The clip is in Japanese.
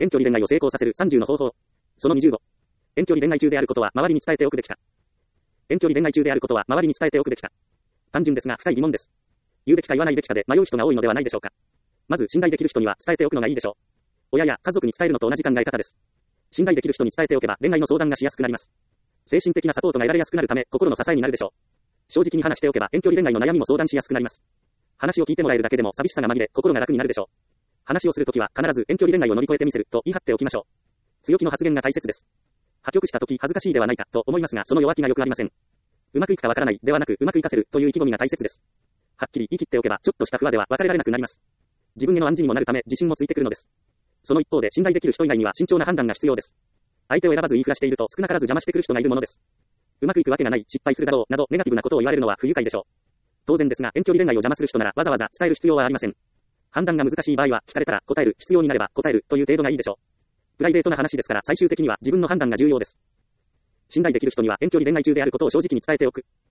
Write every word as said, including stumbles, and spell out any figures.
遠距離恋愛を成功させるさんじゅうの方法。そのにじゅうご。遠距離恋愛中であることは周りに伝えておくべきか。遠距離恋愛中であることは周りに伝えておくべきか。単純ですが深い疑問です。言うべきか言わないべきかで迷う人が多いのではないでしょうか。まず信頼できる人には伝えておくのがいいでしょう。親や家族に伝えるのと同じ考え方です。信頼できる人に伝えておけば恋愛の相談がしやすくなります。精神的なサポートが得られやすくなるため心の支えになるでしょう。正直に話しておけば遠距離恋愛の悩みも相談しやすくなります。話を聞いてもらえるだけでも寂しさが紛れ心が楽になるでしょう。話をするときは必ず遠距離恋愛を乗り越えてみせると言い張っておきましょう。強気の発言が大切です。破局したとき恥ずかしいではないかと思いますがその弱気がよくありません。うまくいくかわからないではなくうまくいかせるという意気込みが大切です。はっきり言い切っておけばちょっとした不安では別れられなくなります。自分への暗示にもなるため自信もついてくるのです。その一方で信頼できる人以外には慎重な判断が必要です。相手を選ばず言いふらしていると少なからず邪魔してくる人がいるものです。うまくいくわけがない、失敗するだろうなどネガティブなことを言われるのは不愉快でしょう。当然ですが遠距離恋愛を邪魔する人ならわざわざ伝える必要はありません。判断が難しい場合は聞かれたら答える、必要になれば答えるという程度がいいでしょう。プライベートな話ですから最終的には自分の判断が重要です。信頼できる人には遠距離恋愛中であることを正直に伝えておく。